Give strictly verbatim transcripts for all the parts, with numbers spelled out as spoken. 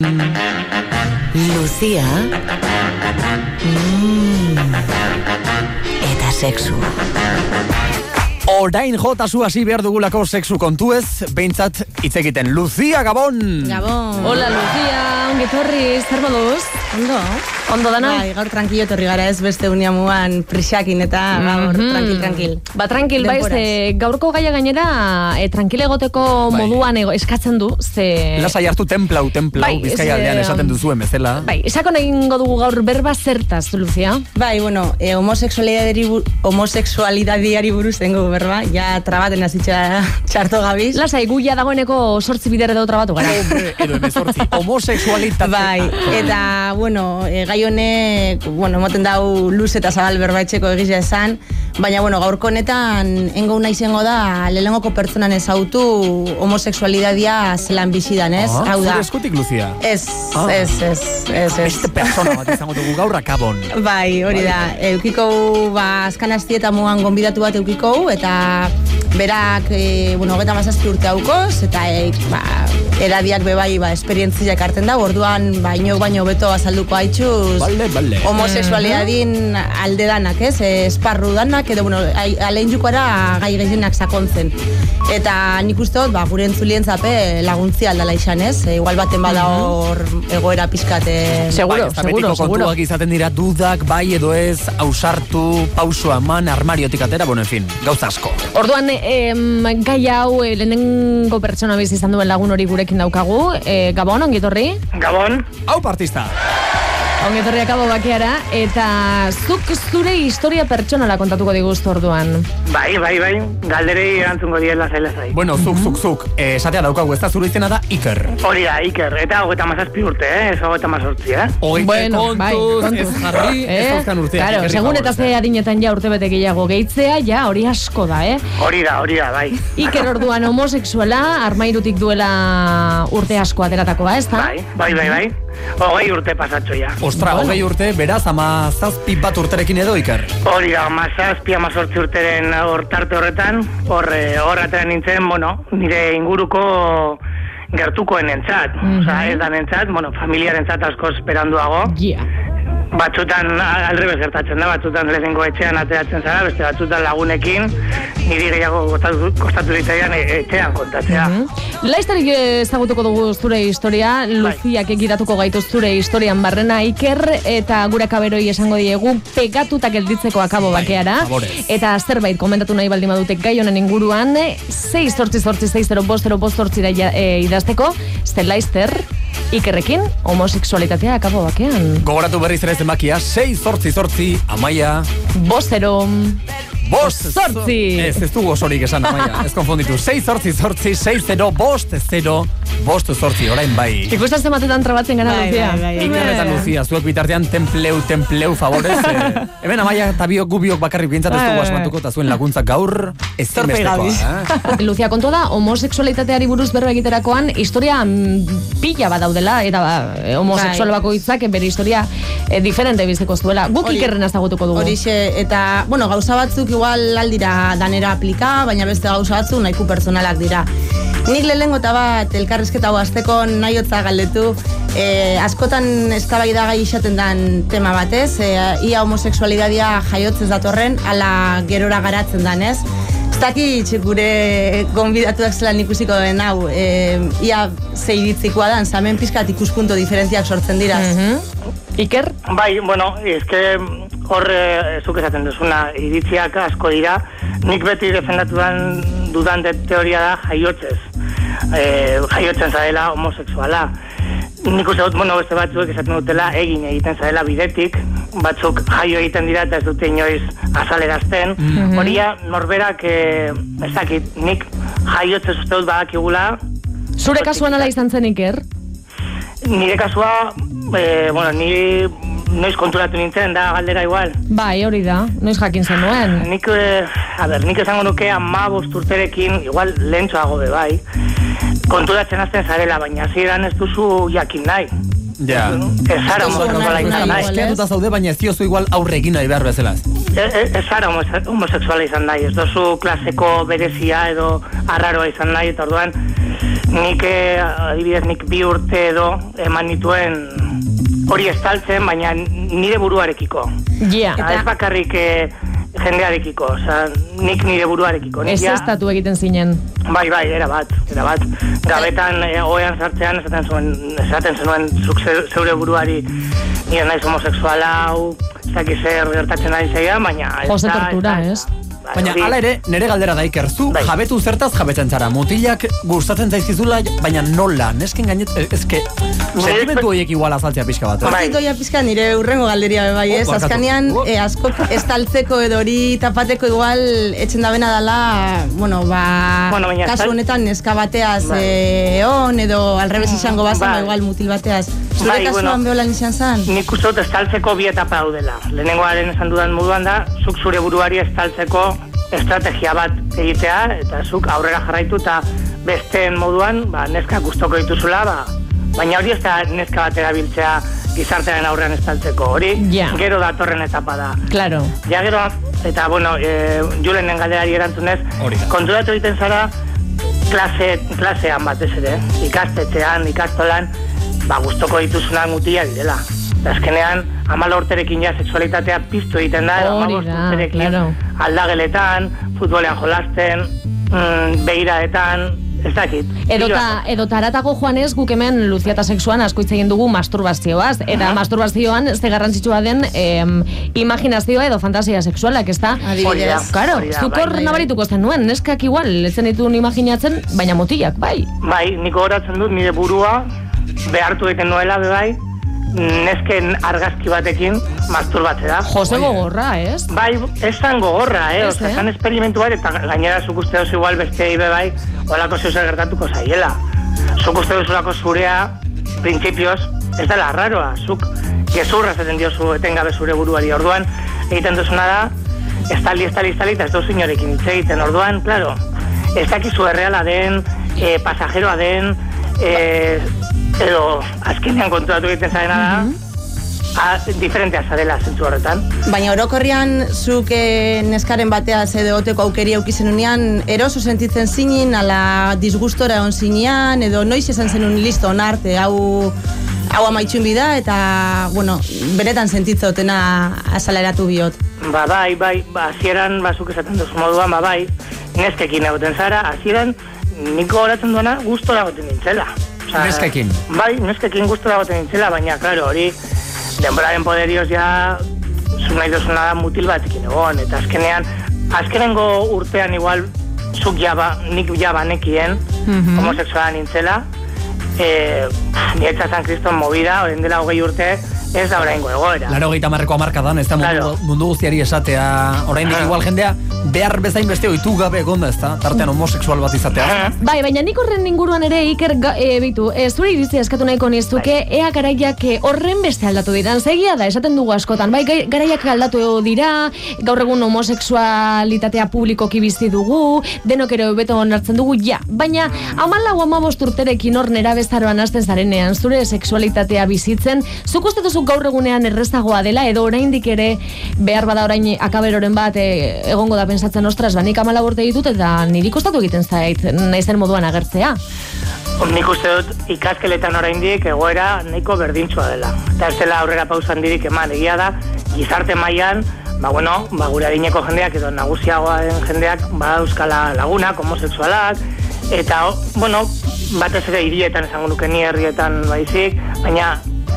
Lucia mm. eta sexu. Orain jota zu hasi behar dugulako sexu kontuez, behintzat hitz egiten. Lucia, Gabon! Gabon! Hola, Lucia, ongi torri, zer moduz? Ondo? Ondo dana? Bai, gaur tranquilo torri gara ez beste uniamuan prixakin eta gaur mm-hmm. tranquil, tranquil. Ba, tranquil, bai, ze gaurko gaia gainera e, tranquil egoteko bai. moduan ego, eskatzen du, ze... Lasai hartu templau, templau, bai, bizkai aldean esaten duzuen bezala. Bai, esako egingo dugu gaur berba zertaz, Lucia? Bai, bueno, e, homosexualidadari, homosexualidadiari buruz dengo berba, ja trabaten azitxa txarto gabiz. Lasai, guia dagoeneko sortzi bidere edo trabatu gara. Edo emezortzi, homosexualitate. Bai, eta, bueno, e, gai honek, bueno, moten dau luz eta zabal berbaitxeko egizia esan, baina, bueno, gaurko honetan engo una izango da, lelengoko pertsonan ezautu homosexualidadia zelan bizidan, ez? Ah, hau da. zure eskutik, Lucia? Ez, ah. ez, ez, ez, ez. Beste persona bat izango dugu gaur akabon. Bai, hori da, eukiko, ba, azkan aztieta mugan gonbidatu bat eukiko, eta berak, e, bueno, hogeta mazazpi urte haukoz, eta, e, ba, edadiak bebai, ba, esperientziak hartzen da, orduan, ba, inok baino beto azalduko haitxuz, Vale, vale. homosexualidadin alde danak, ez? Esparru danak, edo, bueno, alein jukoara gai gehienak sakontzen. Eta nik uste dut, ba, gure entzulien zape laguntzi aldala izan, ez? E, igual baten bada hor egoera pizkate. Seguro, bai, seguro, seguro. Kontuak izaten dira dudak, bai edo ez, ausartu, pausua eman, armariotik atera, bueno, en fin, gauza asko. Orduan, em, gai hau e, lehenengo pertsona biz izan duen lagun hori gurekin daukagu. E, Gabon, ongitorri? Gabon. Hau partista! Ongetorri akabo bakeara, eta zuk zure historia pertsonala kontatuko diguztu orduan. Bai, bai, bai, galderei erantzungo diela zaila zai. Bueno, zuk, zuk, zuk, eh, esatea daukagu, ez da zure izena da Iker. Hori da, Iker, eta hogeita mazazpi urte, eh? Ez hogeita mazortzi, eh? Hogeita bueno, kontuz, bai, kontuz. ez jarri, ez dauzkan urteak. Claro, segun eta ze adinetan ja urte bete gehiago gehitzea, ja hori asko da, eh? Hori da, hori da, bai. Iker orduan homosexuala, armairutik duela urte asko ateratakoa, ez da? Bai, bai, bai, bai. Hogei urte pasatxo ja. Ostra, Bueno. hogei urte, beraz, ama zazpi bat urterekin edo, Iker? Hori da, mazazpi amazortzi urteren hortarte horretan, hor, hor atera nintzen, bueno, nire inguruko gertukoen entzat. Mm-hmm. Osa, ez da nentzat, bueno, familiaren entzat asko esperanduago. Yeah. Batzutan aldrebez gertatzen da, batzutan lehenengo etxean ateratzen zara, beste batzutan lagunekin, niri gehiago kostatu, kostatu ditaian etxean kontatzea. Mm-hmm. Laiztarik ezagutuko dugu zure historia, Luziak egiratuko gaitu zure historian barrena, Iker, eta gure akaberoi esango diegu pegatutak gelditzeko akabo bakeara, eta zerbait komentatu nahi baldin badutek gai honen inguruan, sei zortzi zortzi sei zero bost zero bost zortzira e, idazteko, ze Laizter, Ikerrekin, homosexualitatea akabo bakean. Gogoratu berriz ere zenbakia, sei zortzi zortzi, Amaia... Bostero... Bost zortzi! Ez, ez dugu osorik esan, Amaia, ez konfonditu. Sei zortzi zortzi, sei zero, bost, zero, bost zortzi, orain bai. Ikusten zematetan trabatzen gara, Bai, Lucia. bai, bai, bai. Iker eta Lucia, zuek bitartean templeu, templeu, favorez. Eh, hemen Amaia eta biok gubiok bakarrik bintzat ez dugu asmatuko, eta zuen laguntzak gaur ez zinbestekoa. Eh? Lucia, kontua da, homosexualitateari buruz berba egiterakoan, historia mm, pila bat daudela, eta ba, homosexual bakoitzak bere historia eh, diferente biziko zuela. Guk Hori- Ikerren azagutuko dugu. Horixe, eta, bueno, gauza batzuk igual aldira danera aplika, baina beste gauza batzuk nahiko personalak dira. Nik lehenengo eta bat elkarrizketa hau azteko nahiotza galdetu, e, askotan eztabaida gai izaten dan tema batez, e, ia homosexualidadia jaiotzez datorren, ala gerora garatzen danez. Ez dakit gure gonbidatuak zelan ikusiko den hau, e, ia zeiritzikoa dan, zamen pizkat ikuspunto diferentziak sortzen dira. Mhm. Iker? Bai, bueno, eske hor e, zuk esaten duzuna iritziak asko dira. Nik beti defendatu dan, dudan de teoria da jaiotzez. E, jaiotzen zarela homosexuala. Nik uste dut, bueno, beste batzuek esaten dutela egin egiten zarela bidetik, batzuk jaio egiten dira eta ez dute inoiz azalerazten. Mhm. Horia norberak, e, ez dakit, nik jaiotzez uste dut badakigula. Zure kasuan ala izan zen, Iker? Nire kasua, e, bueno, ni noiz konturatu nintzen da galdera igual. Bai, hori da, noiz jakin zenuen. Nik, e, a ber, nik esango nuke ama bost urterekin, igual lehentxoago be bai, konturatzen azten zarela, baina hasieran ez duzu jakin nahi. Ja. Ez zara homosexuala izan nahi. Eskertuta zaude, baina ez diozu igual aurre egin nahi behar bezala. Ez ez zara homose- homosexuala izan nahi, ez dozu klaseko berezia edo arraroa izan nahi, eta orduan nik, adibidez, nik bi urte edo eman nituen hori estaltzen, baina nire buruarekiko. Yeah. Eta ez bakarrik eh, jendearekiko, oza, nik nire buruarekiko. Ez ez estatu egiten zinen. Bai, bai, era bat, era bat. Gabetan, eh, oean sartzean, esaten zuen, esaten zenuen zuk zeure buruari nire naiz homosexuala, hau, ez dakiz zer gertatzen ari zeian, baina... Jose tortura, ez? Baina, hala ere, nere galdera da ikerzu, bai. Jabetu zertaz jabetzen zara. Mutilak gustatzen zaizkizula, baina nola, nesken gainet, ezke, sentimentu horiek igual azaltzea pixka bat. Hortitoia pixka nire urrengo galderia bai, ez? Oh, azkanean, e, askok estaltzeko edo hori tapateko igual etxen dabena dala, bueno, ba, bueno, kasu honetan neska bateaz bai. e, on, edo alrebes izango bazan, bai. igual mutil bateaz. Zure bai, kasuan bueno, beholan izan zan? Nik uste dut estaltzeko bi etapa daudela. Lehenengoaren esan dudan moduan da, zuk zure buruari estaltzeko estrategia bat egitea, eta zuk aurrera jarraitu eta besteen moduan, ba, neska gustoko dituzula, ba, baina hori ez da neska bat erabiltzea gizartearen aurrean estaltzeko, hori yeah. gero datorren etapa da. Claro. Ja gero, eta bueno, e, Julenen galderari erantzunez, konturatu egiten zara klase, klasean batez ere, ikastetxean, ikastolan, ba, gustoko dituzunak mutila direla. Eta azkenean, hamala urterekin ja sexualitatea piztu egiten da, hamabost urterekin claro. aldageletan, futbolean jolasten, mm, behiraetan, ez dakit. Edota, edota aratago joanez, guk hemen Luzia eta sexuan asko hitz egin dugu masturbazioaz, eta uh-huh. masturbazioan ze garrantzitsua den em, imaginazioa edo fantasia sexualak, ez da? Adibidez. Claro, zukor bai, nabarituko zen nuen, neskak igual, etzen dituen imaginatzen, baina mutilak, bai. Bai, niko horatzen dut, nire burua behartu egiten nuela, bai, nesken argazki batekin masturbatzea. Jose gogorra, ez? Bai, ez zan gogorra, eh? Oza, zan esperimentu bat, eta gainera zuk uste duzu igual beste ibe bai, olako zeuzer gertatuko zaiela. Zuk uste duzulako zurea, printzipioz, ez dela arraroa. Zuk gezurra zaten diozu etengabe zure buruari. Orduan, egiten duzuna da, estali, estali, estali, eta ez duzu inorekin hitz egiten. Orduan, claro, ez dakizu erreala den, eh, pasajeroa den, eh, edo azkenean konturatu egiten zarena da, mm-hmm. a, diferentea zarela zentzu horretan. Baina orokorrian, zuk e, neskaren bateaz edo oteko aukeri aukizen unean, eroso sentitzen zinin, ala disgustora egon zinean, edo noiz esan zenun listo onarte, hau hau amaitxun bida, eta, bueno, beretan sentitzotena azaleratu biot. Ba, bai, bai, ba, azieran, bazuk esaten duzu moduan, ba, bai, neskekin egoten zara, azieran, niko horatzen duena, gustora egoten nintzela. Osa, neskekin. Bai, neskekin gustora egoten nintzela, baina, klaro, hori, denboraren poderioz ja, zu nahi duzuna da mutil batekin egon, eta azkenean, azkenengo urtean igual, zuk jaba, nik jaba nekien, mm-hmm. homosexuala nintzela, eh, nietza San Kriston movida, orain dela hogei urte, ez da oraingo egoera. Laro gehieta marreko amarkadan, ez da mundu, claro. mundu guztiari esatea, oraindik ah. igual jendea, behar bezain beste oitu gabe egonda, ez da, tartean homosexual bat izatea. Ah. Bai, baina nik horren inguruan ere, Iker, e, bitu, e, zure iritzia eskatu nahiko niztuke, bai. ea garaiak horren beste aldatu diran, zegia da, esaten dugu askotan, bai, garaiak aldatu dira, gaur egun homosexualitatea publikoki bizi dugu, denok ere beto onartzen dugu, ja, baina hamalau hamabost urterekin hor nera bezaroan hasten zarenean, zure sexualitatea bizitzen, zuk uste duzu gaur egunean errezagoa dela, edo oraindik ere behar bada orain akaberoren bat e, egongo da pensatzen, ostras, ba, nik amala borte ditut eta niri kostatu egiten zait naizen moduan agertzea. Nik uste dut ikaskeletan oraindik egoera nahiko berdintsua dela. Eta ez dela aurrera pausan dirik eman, egia da, gizarte mailan, ba, bueno, ba, gure adineko jendeak edo nagusiagoaren jendeak, ba, euskala lagunak, homosexualak, eta, bueno, batez ere hirietan esango nuke ni herrietan baizik, baina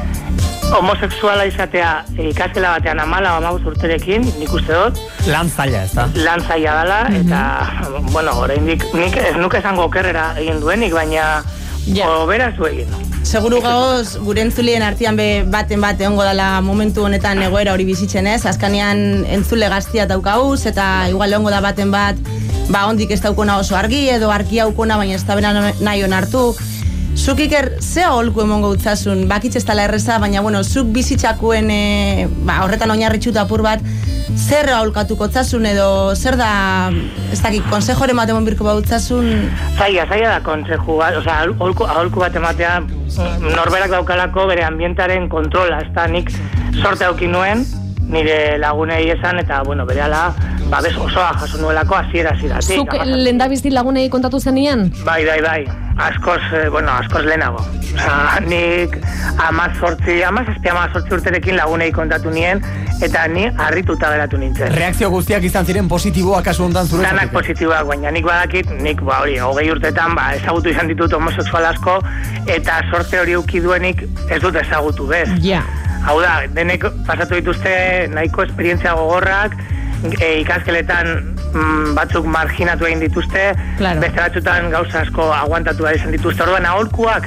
homosexuala izatea ikaskela batean amala o amabuz urterekin, nik uste dut. Lan zaila, ez da? Lan zaila dela, mm-hmm. eta, bueno, oraindik nik ez nuke esango okerrera egin duenik, baina yeah. oberaz du egin. Seguru gauz, gure entzulien artean be baten bat egongo dela momentu honetan egoera hori bizitzen ez, azkanean entzule gaztia daukauz, eta igual egongo da baten bat, ba, ondik ez daukona oso argi, edo argia aukona, baina ez da bena nahi onartu. Zuk Iker, ze aholku emongo utzasun, bakitz ez dela erreza, baina, bueno, zuk bizitzakuen, e, ba, horretan oinarritxuta apur bat, zer aholkatuko utzasun edo, zer da, ez dakik, konsejoren bat emon birko bautzasun? Zaila, zaila da konseju bat, oza, aholku, aholku bat ematea, norberak daukalako bere ambientaren kontrola, ez da, nik sorte aukin nuen, nire lagunei esan, eta, bueno, berehala, babes osoa jaso nuelako hasiera hasieratik. Zuk lehendabizi lagunei kontatu zenian? Bai, bai, bai. Askoz, eh, bueno, askoz lehenago. Osa, nik amazortzi, amazazpi amazortzi urterekin lagunei kontatu nien, eta ni harrituta geratu nintzen. Reakzio guztiak izan ziren positiboak kasu hontan zure? Danak positiboak, baina nik badakit, nik, ba, hori, hogei urtetan, ba, ezagutu izan ditut homosexual asko, eta sorte hori uki duenik ez dut ezagutu, bez? Ja. Hau da, denek pasatu dituzte nahiko esperientzia gogorrak, e, ikaskeletan mm, batzuk marginatu egin dituzte, claro. Beste batzutan gauza asko aguantatu izan dituzte. Orduan, aholkuak,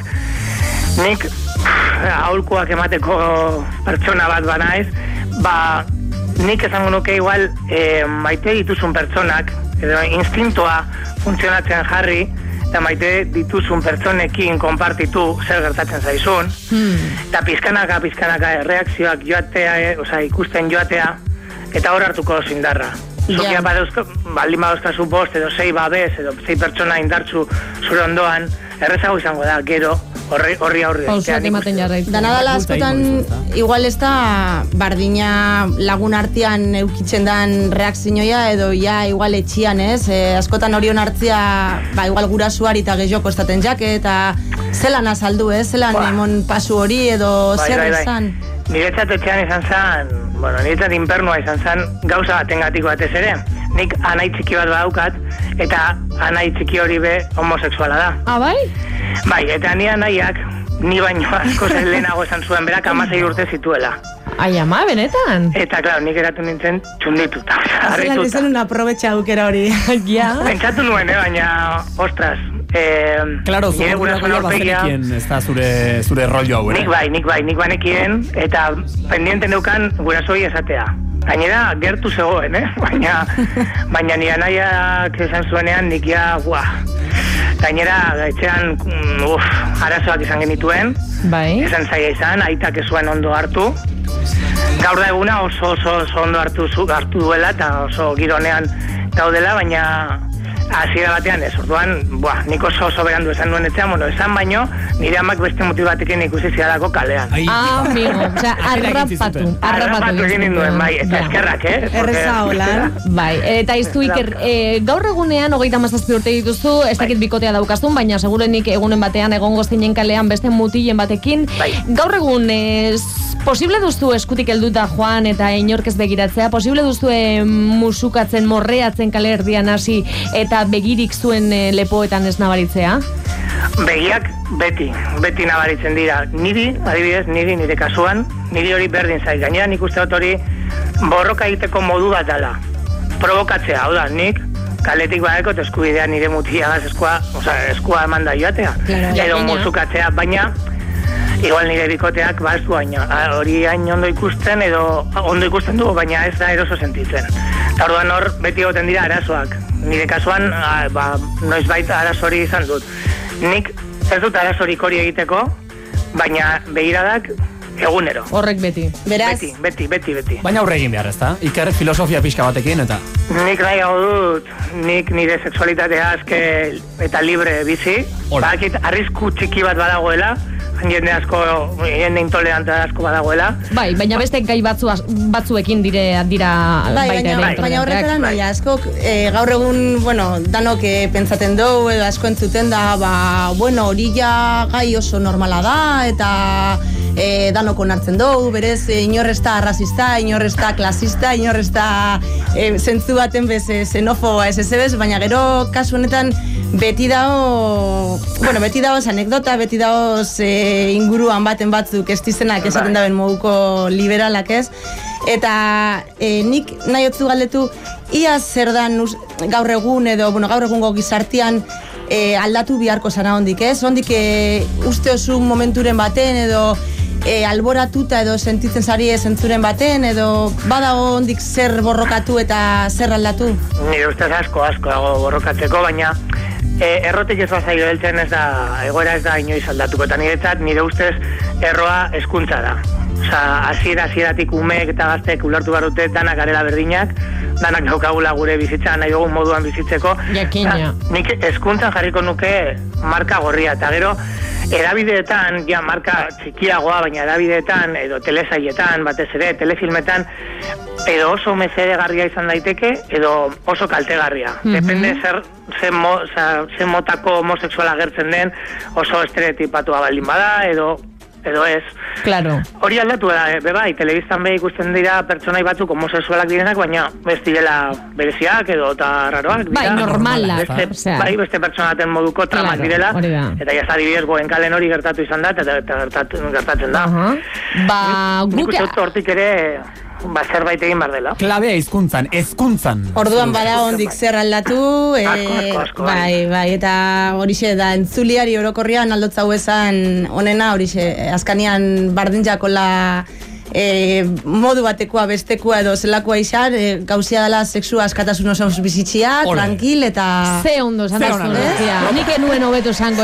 nik aholkuak emateko pertsona bat banaiz, ba, nik esango nuke igual e, maite dituzun pertsonak, edo instintoa funtzionatzen jarri, eta maite dituzun pertsonekin konpartitu zer gertatzen zaizun, hmm. eta pizkanaka, pizkanaka reakzioak joatea, e, oza, ikusten joatea, eta hor hartuko zindarra. Zukia yeah. badauzka, baldin badauzkazu bost, edo sei babes, edo sei pertsona indartzu zure ondoan, errezago izango da, gero, horri horri aurre. Pausuak ematen jarraitu. Danadala askotan, igual ez da bardina lagun artean eukitzen dan reakzioa, edo ja igual etxian, ez? E, askotan horion hartzia, ba, igual gurasuari eta gehioko estaten jake, eta zelan azaldu, ez? Zelan ba. Emon pasu hori, edo bai, zer bai, bai. Izan? Niretzat etxean izan zan, bueno, niretzat inpernua izan zan, gauza batengatiko batez ere. Nik anai txiki bat badaukat, eta anai txiki hori be homosexuala da. Ah, bai? Bai, eta ni anaiak, ni baino asko zen lehenago esan zuen berak amasei urte zituela. Ai, ama, benetan? Eta, klaro, nik eratu nintzen txundituta, harrituta. Zelan izan una aprobetxa aukera hori. Ja. Pentsatu nuen, eh, baina, ostras, eh, claro, nire gurasoen aurpegia... ez da zure, zure rollo hau, eh? Nik bai, nik bai, nik banekien, eta pendienten neukan gurasoi esatea. Gainera, gertu zegoen, eh? Baina, baina nire anaiak esan zuenean, nik ja, buah, gainera, etxean, uf, arazoak izan genituen. Bai. Esan zaila izan, aitak ez zuen ondo hartu. Gaur da eguna oso oso, oso ondo hartu, zu, hartu duela, eta oso gironean gaudela, baina hasiera batean ez, orduan, buah, nik oso oso berandu esan duen etxean, bueno, esan baino, nire amak beste motibo batekin ikusi zidalako kalean. Ah, amigo, osea, arrapatu, arrapatu egin duen, bai, eta eskerrak, eh? Erreza hola. Bai, eta iztu Iker, e, gaur egunean, hogeita mazazpi urte dituzu, ez dakit bikotea daukazun, baina segurenik egunen batean egongo zinen kalean beste mutilen batekin. Bai. Gaur egun, ez, posible duztu eskutik helduta joan eta inork ez begiratzea, posible duztu e, musukatzen, morreatzen kale erdian hasi eta begirik zuen e, lepoetan ez nabaritzea? Begiak beti, beti nabaritzen dira. Niri, adibidez, niri nire kasuan, niri hori berdin zait. Gainera nik uste dut hori borroka egiteko modu bat dela. Provokatzea, hau da, nik kaletik badekot eskubidea nire mutiagaz eskua, oza, eskua eman da joatea. Claro, edo musukatzea, baina igual nire bikoteak baztu baina hori hain ondo ikusten edo ondo ikusten du, baina ez da eroso sentitzen. Eta orduan hor beti egoten dira arazoak. Nire kasuan, a, ba, noizbait arazori izan dut. Nik ez dut arazorik hori egiteko, baina begiradak egunero. Horrek beti. Beraz? Beti, beti, beti, beti. Baina aurre egin behar, ez da? Iker filosofia pixka batekin, eta... Nik nahiago dut, nik nire sexualitatea azke eta libre bizi. Bakit arrisku txiki bat badagoela, jende asko, jende intolerante asko badagoela. Bai, baina beste gai batzu, batzuekin dire, dira bai, baita baina, ere. Baina horretara bai. Askok e, gaur egun, bueno, danok e, pentsaten dugu, edo asko entzuten da, ba, bueno, hori ja gai oso normala da, eta e, danok onartzen dugu, berez, e, inor ez da rasista, inor ez da klasista, inor ez da e, zentzu baten bez, e, xenofoba, ez ez ez, baina gero kasu honetan beti dago, bueno, beti dago anekdota, beti dago e, inguruan baten batzuk ez dizenak esaten daben moduko liberalak ez, eta e, nik nahi otzu galdetu, ia zer dan gaur egun edo, bueno, gaur egungo gizartian e, aldatu biharko zara hondik ez, hondik e, uste oso momenturen baten edo e, alboratuta edo sentitzen zari zentzuren baten edo bada hondik zer borrokatu eta zer aldatu? Nire ustez asko, asko dago borrokatzeko, baina E, errotik ez bazaio heltzen ez da, egoera ez da inoiz aldatuko, eta niretzat nire ustez erroa hezkuntza da. Osa, hasiera hasieratik umeek eta gazteek ulertu barute danak garela berdinak, danak daukagula gure bizitza nahi dugun moduan bizitzeko. Jakina. Nik hezkuntzan jarriko nuke marka gorria, eta gero erabideetan, ja marka txikiagoa, baina erabideetan, edo telesailetan, batez ere, telefilmetan, edo oso mesedegarria izan daiteke, edo oso kaltegarria. Mm-hmm. Depende zer, zer, mo, zer motako homosexuala gertzen den, oso estereotipatua baldin bada, edo edo ez. Claro. Hori aldatu da, be bai, telebistan be ikusten dira pertsonai batzuk homosexualak direnak, baina ez direla bereziak edo eta raroak. Bai, normalak. Beste, o sea. Bai, beste pertsonaten moduko tramak claro, direla. Eta jaz adibidez goenkalen hori gertatu izan da, eta, eta gertatzen, gertatzen da. Uh-huh. Ba, nik uste hortik ere ba, zerbait egin bar dela. Klabea hizkuntzan, hezkuntzan. Orduan bada hondik zer aldatu, e, asko, asko, asko, bai, bai, eta horixe da, entzuliari orokorrian aldotzau esan onena, horixe, azkanian bardinjakola e, modu batekoa bestekoa edo zelakoa izan, e, gauzia dela sexua askatasun oso bizitzia, tranquil, eta... Ze ondo, zanazun, nik enuen hobeto zango,